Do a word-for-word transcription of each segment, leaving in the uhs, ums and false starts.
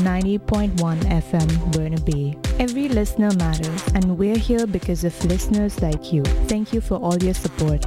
ninety point one F M Burnaby. Every listener matters, and we're here because of listeners like you. Thank you for all your support.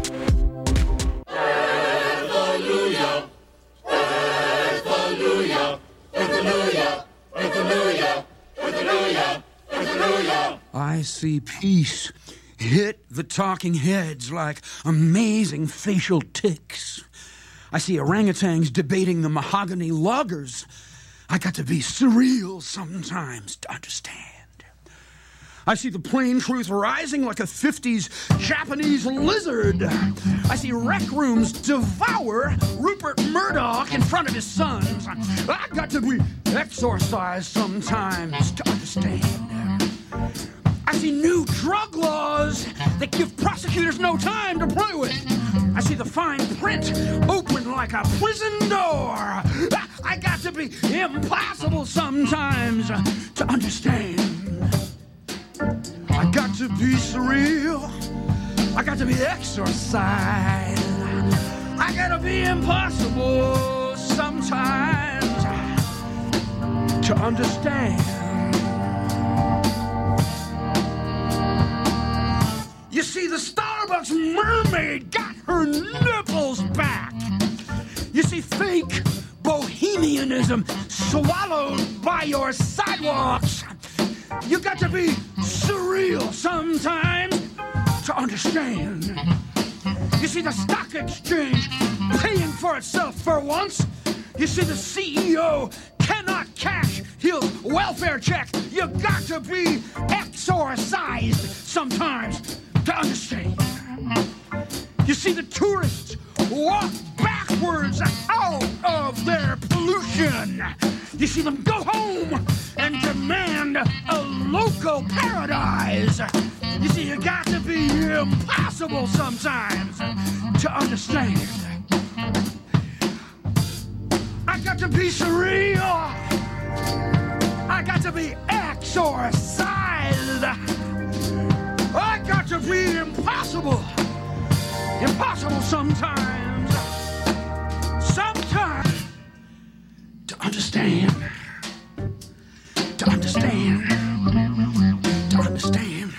Hallelujah! Hallelujah! Hallelujah! Hallelujah! Hallelujah! Hallelujah! I see peace hit the talking heads like amazing facial tics. I see orangutans debating the mahogany loggers. I got to be surreal sometimes to understand. I see the plain truth rising like a fifties Japanese lizard. I see rec rooms devour Rupert Murdoch in front of his sons. I got to be exorcised sometimes to understand. I see new drug laws that give prosecutors no time to play with. I see the fine print open like a prison door. I got to be impossible sometimes to understand. I got to be surreal. I got to be exorcised. I got to be impossible sometimes to understand. You see, the Starbucks mermaid got her nipples back. You see, fake bohemianism swallowed by your sidewalks. You got to be surreal sometimes to understand. You see, the stock exchange paying for itself for once. You see, the C E O cannot cash his welfare check. You got to be exorcised sometimes to understand. You see, the tourists walk backwards out of their pollution. You see them go home and demand a local paradise. You see, you got to be impossible sometimes to understand. I got to be surreal. I got to be exorcised. I got to be impossible. Impossible sometimes. Sometimes. To understand. To understand. To understand.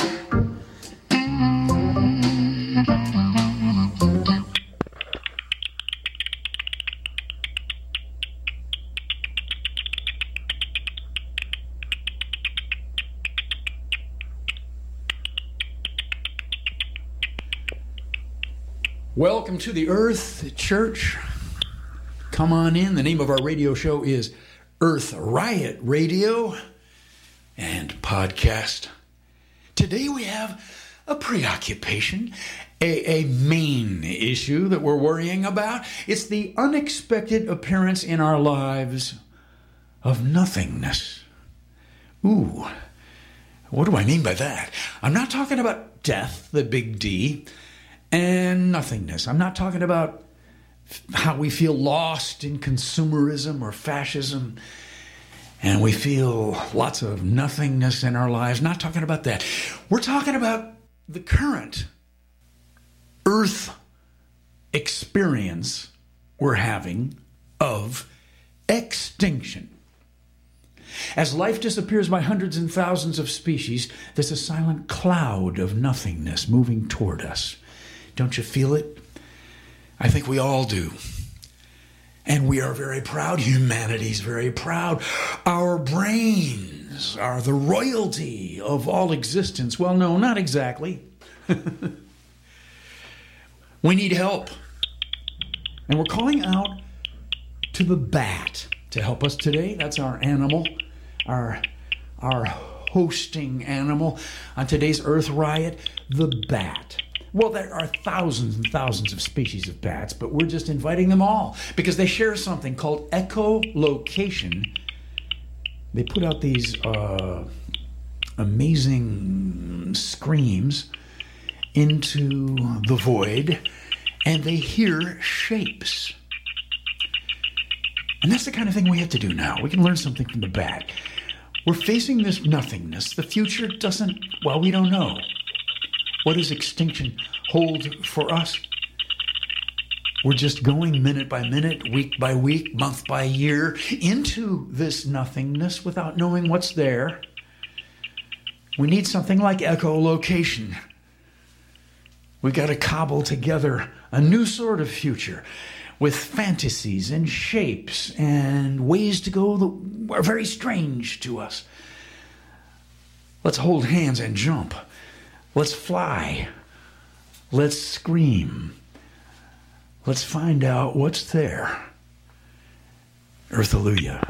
Welcome to the Earth Church. Come on in. The name of our radio show is Earth Riot Radio and Podcast. Today we have a preoccupation, a, a main issue that we're worrying about. It's the unexpected appearance in our lives of nothingness. Ooh, what do I mean by that? I'm not talking about death, the big D, and nothingness. I'm not talking about how we feel lost in consumerism or fascism and we feel lots of nothingness in our lives. Not talking about that. We're talking about the current Earth experience we're having of extinction. As life disappears by hundreds and thousands of species, there's a silent cloud of nothingness moving toward us. Don't you feel it? I think we all do. And we are very proud. Humanity's very proud. Our brains are the royalty of all existence. Well, no, not exactly. We need help. And we're calling out to the bat to help us today. That's our animal, our, our hosting animal on today's Earth Riot, the bat. Well, there are thousands and thousands of species of bats, but we're just inviting them all because they share something called echolocation. They put out these uh, amazing screams into the void, and they hear shapes. And that's the kind of thing we have to do now. We can learn something from the bat. We're facing this nothingness. The future doesn't, well, we don't know. What does extinction hold for us? We're just going minute by minute, week by week, month by year into this nothingness without knowing what's there. We need something like echolocation. We got to cobble together a new sort of future with fantasies and shapes and ways to go that are very strange to us. Let's hold hands and jump. Let's fly. Let's scream. Let's find out what's there. Earth-alleluia.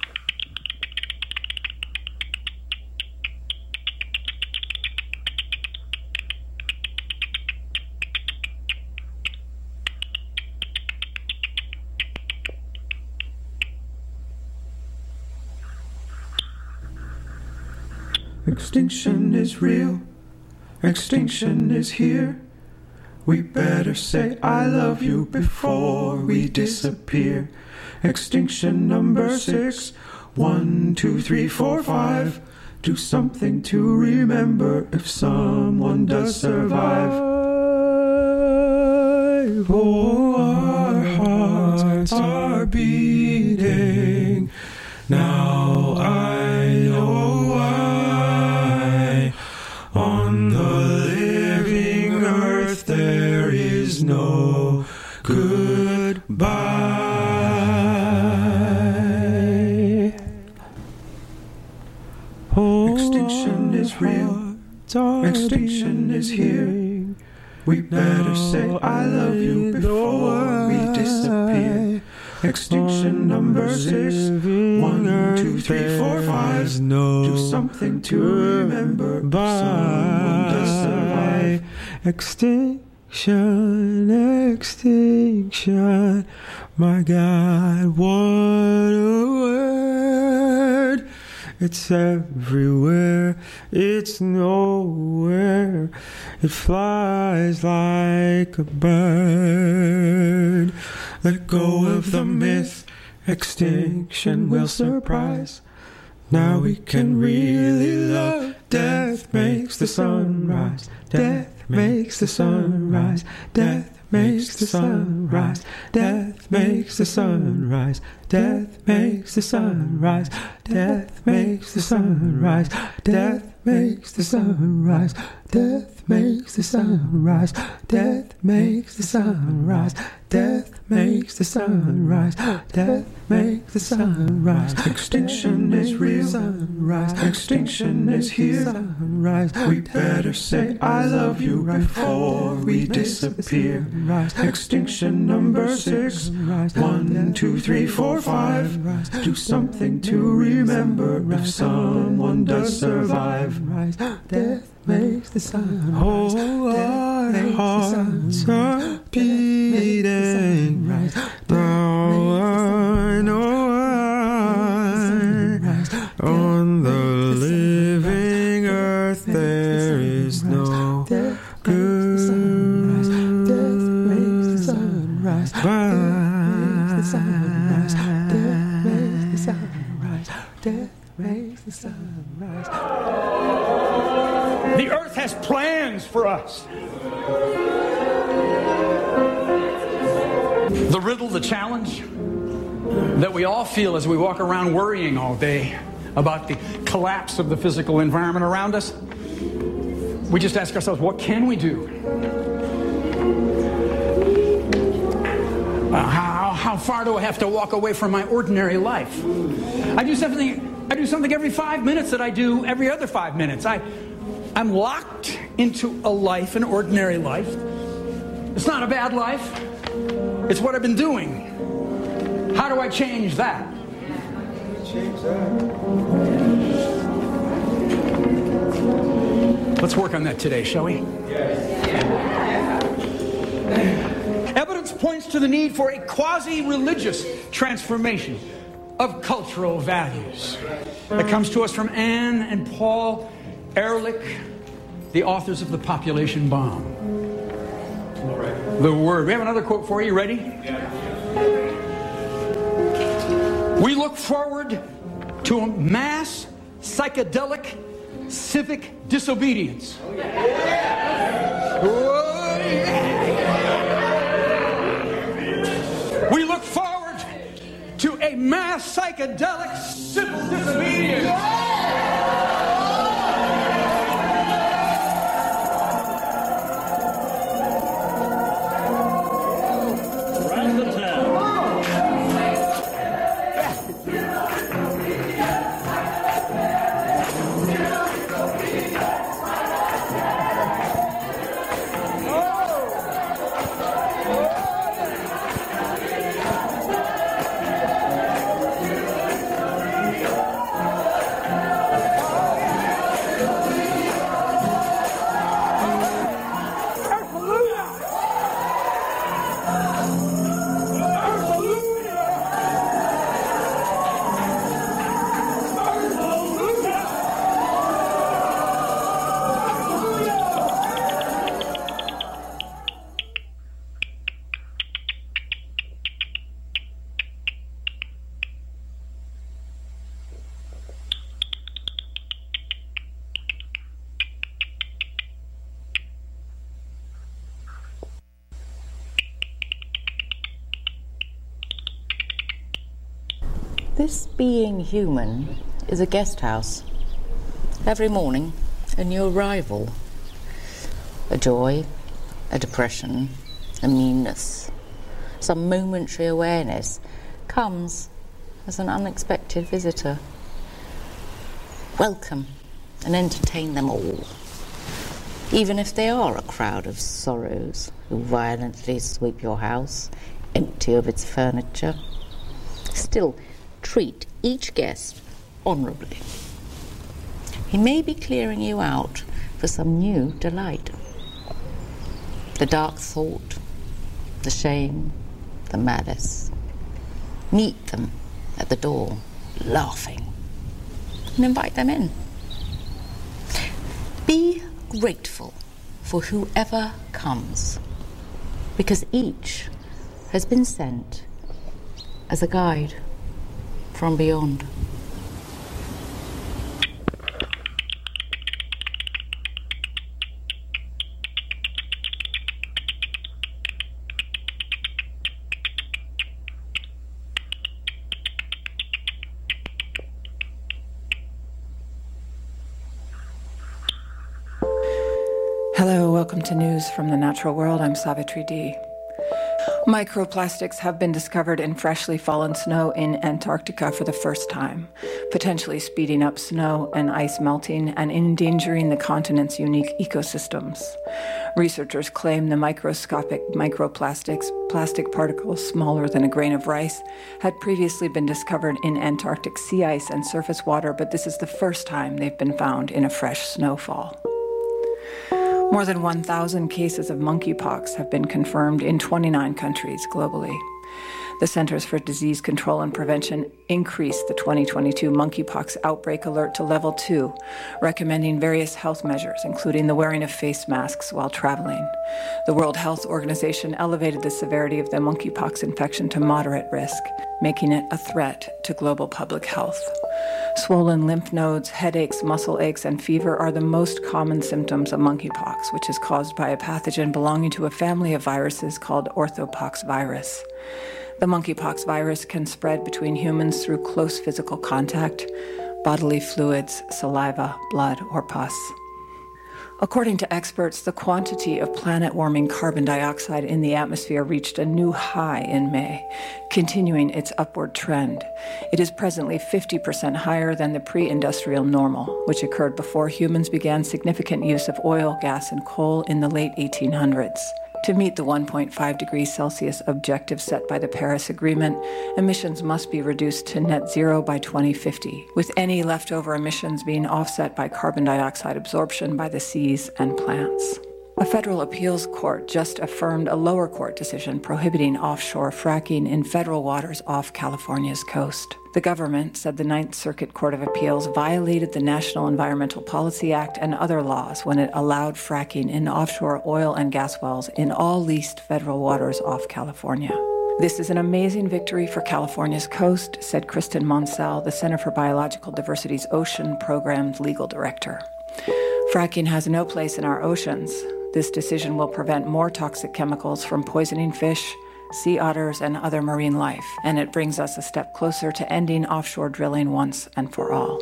Extinction is real. Extinction is here. We better say I love you before we disappear. Extinction number six. One, two, three, four, five. Do something to remember if someone does survive. Oh, our hearts are beating. Now I know why. On the living earth there is no goodbye. Oh, extinction is real. Extinction is here. We better say I love you before we disappear. Extinction number six. One, two, three, four, five. Do something to remember if someone does survive. Extinction, extinction. My God, what a word. It's everywhere, it's nowhere. It flies like a bird. Let go of the myth, extinction will surprise. Now we can really love. Death makes the sun rise. Death makes the sun rise. Death makes the sun rise. Death makes the sun rise. Death makes the sun rise. Death makes the sun rise. Death makes the sun rise. Death makes the sun rise. Death makes the sun rise. Death makes the sun rise. Death makes the sun rise. Extinction is real. Sunrise. Extinction is here. Sunrise. We better say I love you before we disappear. Extinction number six. One, two, three, four, five. Do something to remember if someone does survive. Death makes the sun rise. Oh, our hearts are beating. Now I know I, on the living earth there is no good. Death makes the sun rise. Death makes the sun rise. Death makes the sun rise. Death makes the sun rise. The earth has plans for us. The riddle, the challenge that we all feel as we walk around worrying all day about the collapse of the physical environment around us, we just ask ourselves, what can we do? Uh, how, how far do I have to walk away from my ordinary life? I do something, I do something every five minutes that I do every other five minutes. I, I'm locked into a life, an ordinary life. It's not a bad life. It's what I've been doing. How do I change that? Change that. Let's work on that today, shall we? Yes. Evidence points to the need for a quasi-religious transformation of cultural values. That comes to us from Anne and Paul Ehrlich, the authors of The Population Bomb. The Word. We have another quote for you. Ready? We look forward to a mass psychedelic civic disobedience. Oh, yeah. psychedelic simple disobedience. This being human is a guest house. Every morning, a new arrival. A joy, a depression, a meanness, some momentary awareness comes as an unexpected visitor. Welcome and entertain them all, even if they are a crowd of sorrows who violently sweep your house empty of its furniture. Still, treat each guest honourably. He may be clearing you out for some new delight. The dark thought, the shame, the malice. Meet them at the door, laughing, and invite them in. Be grateful for whoever comes, because each has been sent as a guide from beyond. Hello, welcome to News from the Natural World. I'm Savitri D. Microplastics have been discovered in freshly fallen snow in Antarctica for the first time, potentially speeding up snow and ice melting and endangering the continent's unique ecosystems. Researchers claim the microscopic microplastics, plastic particles smaller than a grain of rice, had previously been discovered in Antarctic sea ice and surface water, but this is the first time they've been found in a fresh snowfall. More than one thousand cases of monkeypox have been confirmed in twenty-nine countries globally. The Centers for Disease Control and Prevention increased the twenty twenty-two monkeypox outbreak alert to level two, recommending various health measures, including the wearing of face masks while traveling. The World Health Organization elevated the severity of the monkeypox infection to moderate risk, making it a threat to global public health. Swollen lymph nodes, headaches, muscle aches, and fever are the most common symptoms of monkeypox, which is caused by a pathogen belonging to a family of viruses called orthopox virus. The monkeypox virus can spread between humans through close physical contact, bodily fluids, saliva, blood, or pus. According to experts, the quantity of planet-warming carbon dioxide in the atmosphere reached a new high in May, continuing its upward trend. It is presently fifty percent higher than the pre-industrial normal, which occurred before humans began significant use of oil, gas, and coal in the late eighteen hundreds. To meet the one point five degrees Celsius objective set by the Paris Agreement, emissions must be reduced to net zero by twenty fifty, with any leftover emissions being offset by carbon dioxide absorption by the seas and plants. A federal appeals court just affirmed a lower court decision prohibiting offshore fracking in federal waters off California's coast. The government said the Ninth Circuit Court of Appeals violated the National Environmental Policy Act and other laws when it allowed fracking in offshore oil and gas wells in all leased federal waters off California. This is an amazing victory for California's coast, said Kristen Monsell, the Center for Biological Diversity's Ocean Program's legal director. Fracking has no place in our oceans. This decision will prevent more toxic chemicals from poisoning fish, sea otters, and other marine life, and it brings us a step closer to ending offshore drilling once and for all.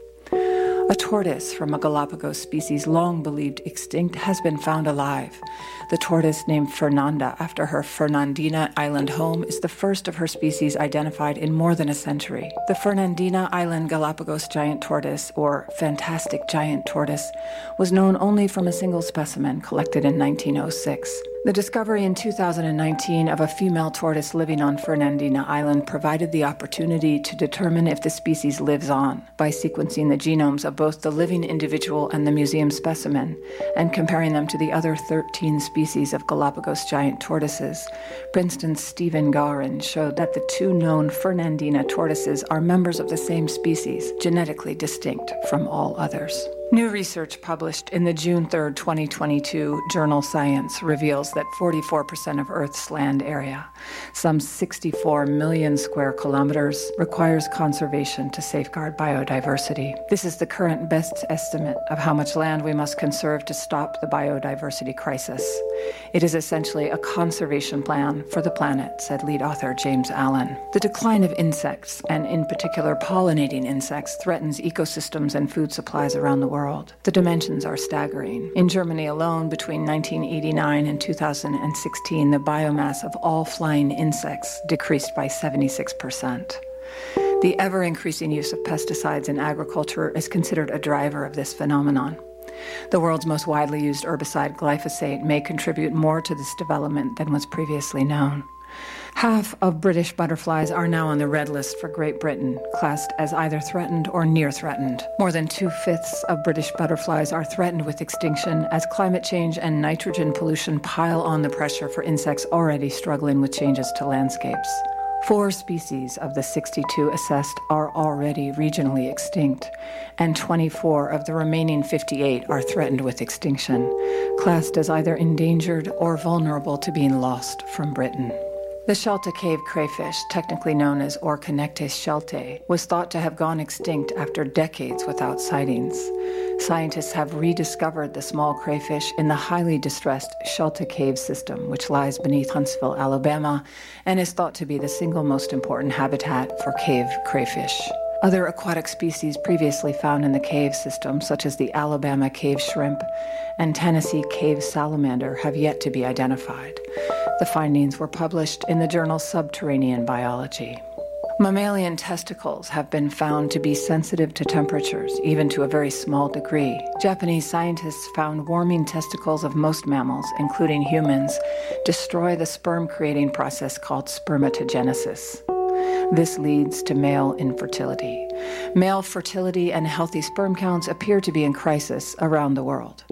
A tortoise from a Galapagos species long believed extinct has been found alive. The tortoise, named Fernanda after her Fernandina Island home, is the first of her species identified in more than a century. The Fernandina Island Galapagos giant tortoise, or fantastic giant tortoise, was known only from a single specimen collected in nineteen oh six. The discovery in two thousand nineteen of a female tortoise living on Fernandina Island provided the opportunity to determine if the species lives on by sequencing the genomes of both the living individual and the museum specimen and comparing them to the other thirteen species of Galapagos giant tortoises. Princeton's Stephen Gowron showed that the two known Fernandina tortoises are members of the same species, genetically distinct from all others. New research published in the June third, twenty twenty-two journal Science reveals that forty-four percent of Earth's land area, some sixty-four million square kilometers, requires conservation to safeguard biodiversity. This is the current best estimate of how much land we must conserve to stop the biodiversity crisis. It is essentially a conservation plan for the planet, said lead author James Allen. The decline of insects, and in particular pollinating insects, threatens ecosystems and food supplies around the world. The dimensions are staggering. In Germany alone, between nineteen eighty-nine and two thousand sixteen, the biomass of all flying insects decreased by seventy-six percent. The ever-increasing use of pesticides in agriculture is considered a driver of this phenomenon. The world's most widely used herbicide, glyphosate, may contribute more to this development than was previously known. Half of British butterflies are now on the red list for Great Britain, classed as either threatened or near threatened. More than two-fifths of British butterflies are threatened with extinction as climate change and nitrogen pollution pile on the pressure for insects already struggling with changes to landscapes. Four species of the sixty-two assessed are already regionally extinct, and twenty-four of the remaining fifty-eight are threatened with extinction, classed as either endangered or vulnerable to being lost from Britain. The Shelta Cave crayfish, technically known as Orconectes sheltae, was thought to have gone extinct after decades without sightings. Scientists have rediscovered the small crayfish in the highly distressed Shelta Cave system, which lies beneath Huntsville, Alabama, and is thought to be the single most important habitat for cave crayfish. Other aquatic species previously found in the cave system, such as the Alabama cave shrimp and Tennessee cave salamander, have yet to be identified. The findings were published in the journal Subterranean Biology. Mammalian testicles have been found to be sensitive to temperatures, even to a very small degree. Japanese scientists found warming testicles of most mammals, including humans, destroy the sperm-creating process called spermatogenesis. This leads to male infertility. Male fertility and healthy sperm counts appear to be in crisis around the world.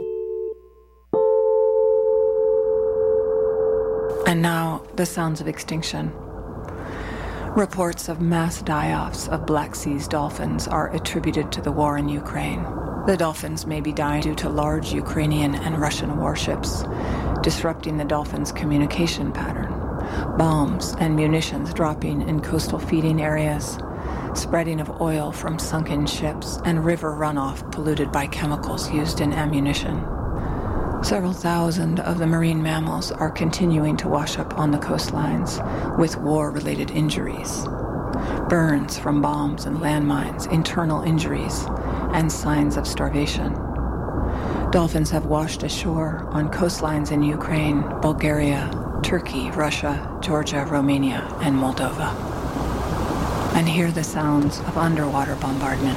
And now, the sounds of extinction. Reports of mass die-offs of Black Sea's dolphins are attributed to the war in Ukraine. The dolphins may be dying due to large Ukrainian and Russian warships, disrupting the dolphins' communication pattern. Bombs and munitions dropping in coastal feeding areas, spreading of oil from sunken ships, and river runoff polluted by chemicals used in ammunition. Several thousand of the marine mammals are continuing to wash up on the coastlines with war-related injuries. Burns from bombs and landmines, internal injuries, and signs of starvation. Dolphins have washed ashore on coastlines in Ukraine, Bulgaria, Turkey, Russia, Georgia, Romania, and Moldova. And hear the sounds of underwater bombardment.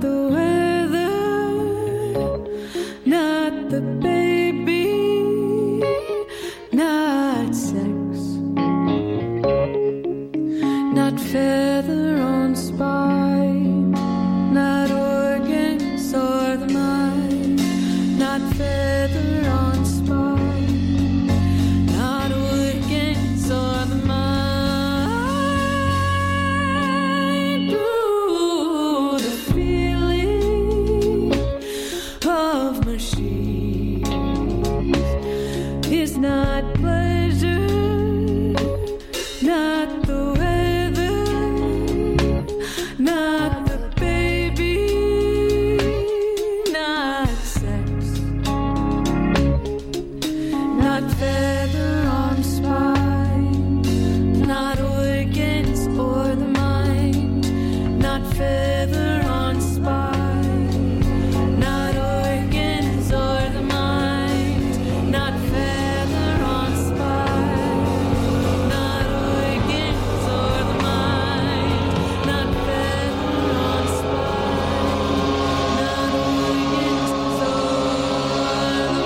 the weather, not the baby, not sex, not feather on spine, not organs or the mind, not feather on spine, not organs or the mind. Ooh, the feeling of machines is not pleasure, not the weather, not the baby, not sex, not feather on spine, not organs or the mind, not feather on spine, not organs or the mind, not feather on spine, not organs or the mind, not feather on spine, not organs or the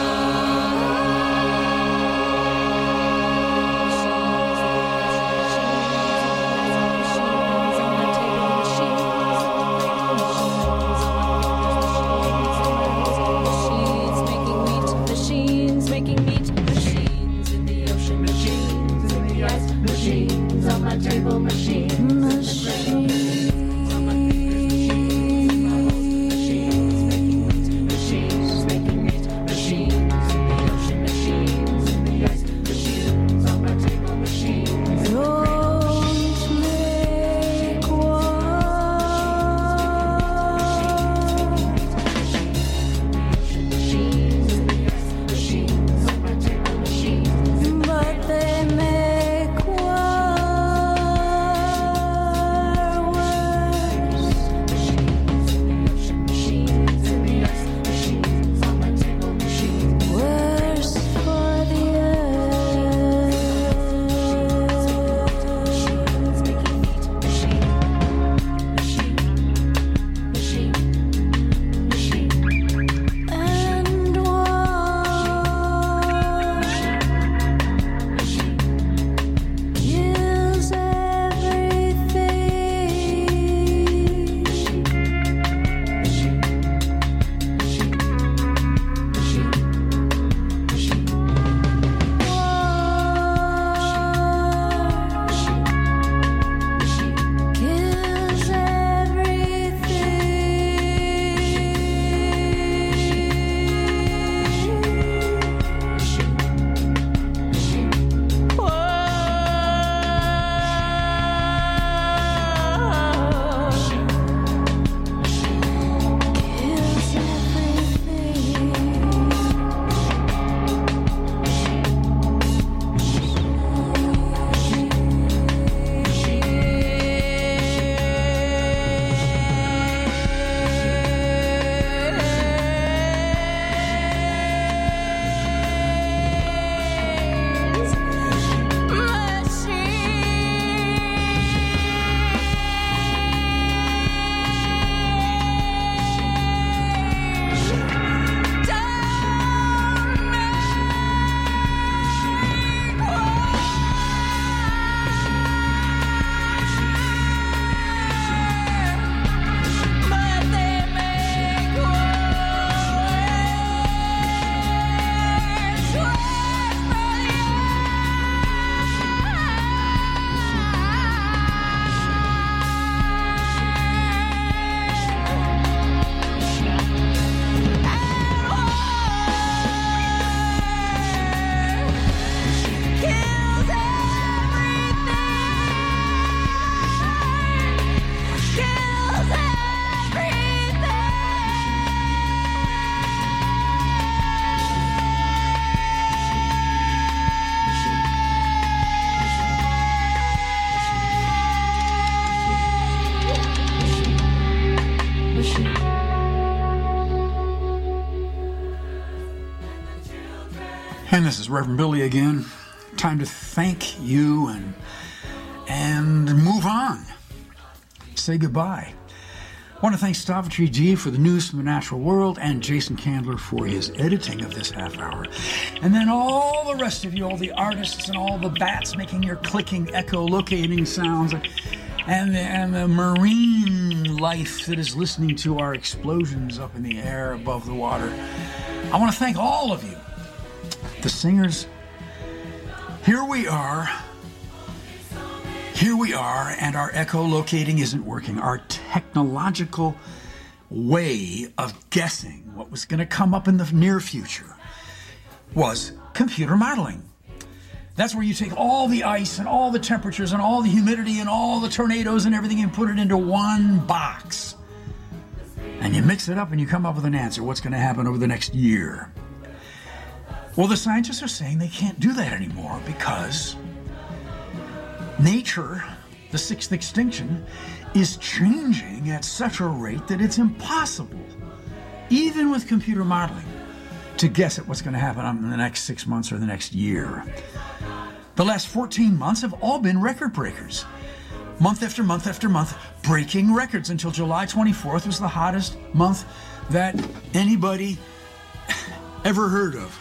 machines making meat, machines in the ocean, machines in the ice, machines on my table, machines, machines on my machines making meat, machines making meat, machines in the ocean, machines in the ice, machines on my table, machines. Don't make war, machines in the ice, machines on my table, machines, but they make war worse. Machines in the ocean, machines in the ice, machines on my table, machines, worse for the earth. Machines making meat, machine, machine, machine, machine, and war. Machine kills everything. Machine, machine, machine, machine, machine. Kills And this is Reverend Billy again. Time to thank you and and move on. Say goodbye. I want to thank Savitri D for the news from the natural world and Jason Candler for his editing of this half hour. And then all the rest of you, all the artists and all the bats making your clicking, echolocating sounds, and the, and the marine life that is listening to our explosions up in the air above the water. I want to thank all of you, the singers. Here we are. Here we are, and our echolocating isn't working. Our technological way of guessing what was going to come up in the near future was computer modeling. That's where you take all the ice and all the temperatures and all the humidity and all the tornadoes and everything and put it into one box. And you mix it up and you come up with an answer. What's going to happen over the next year? Well, the scientists are saying they can't do that anymore because nature, the sixth extinction, is changing at such a rate that it's impossible, even with computer modeling, to guess at what's going to happen in the next six months or the next year. The last fourteen months have all been record breakers. Month after month after month, breaking records until July twenty-fourth was the hottest month that anybody ever heard of.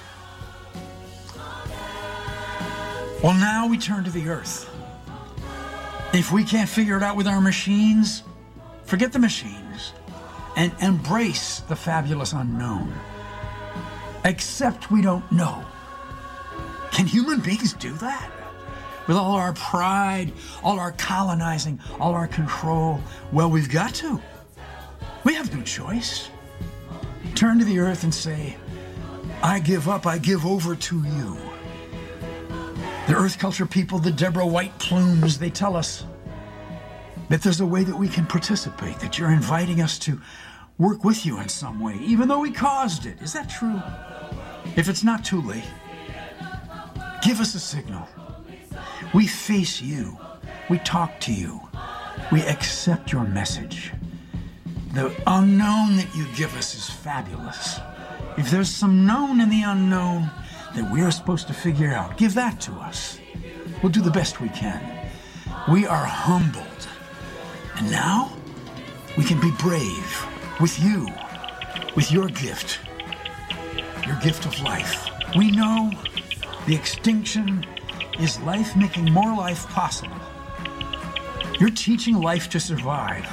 Well, now we turn to the Earth. If we can't figure it out with our machines, forget the machines and embrace the fabulous unknown. Accept we don't know. Can human beings do that? With all our pride, all our colonizing, all our control? Well, we've got to. We have no choice. Turn to the Earth and say, I give up, I give over to you. The Earth Culture people, the Deborah White Plumes, they tell us that there's a way that we can participate, that you're inviting us to work with you in some way, even though we caused it. Is that true? If it's not too late, give us a signal. We face you. We talk to you. We accept your message. The unknown that you give us is fabulous. If there's some known in the unknown that we are supposed to figure out, give that to us. We'll do the best we can. We are humbled. And now we can be brave with you, with your gift, your gift of life. We know the extinction is life making more life possible. You're teaching life to survive.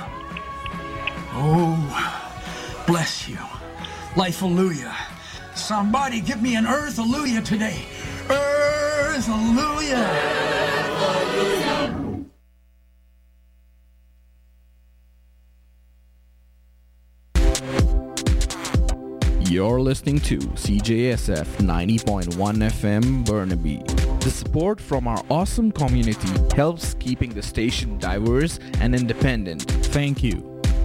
Oh, bless you. Life-alleluia. Somebody give me an earth-alleluia today. Earth-alleluia. Earth-alleluia. You're listening to C J S F ninety point one F M Burnaby. The support from our awesome community helps keeping the station diverse and independent. Thank you.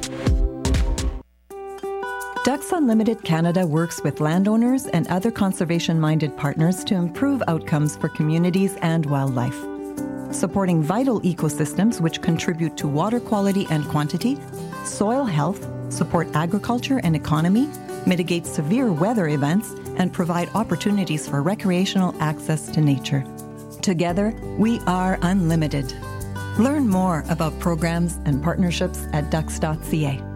Ducks Unlimited Canada works with landowners and other conservation-minded partners to improve outcomes for communities and wildlife. Supporting vital ecosystems which contribute to water quality and quantity, soil health, support agriculture and economy, mitigate severe weather events, and provide opportunities for recreational access to nature. Together, we are unlimited. Learn more about programs and partnerships at ducks dot c a.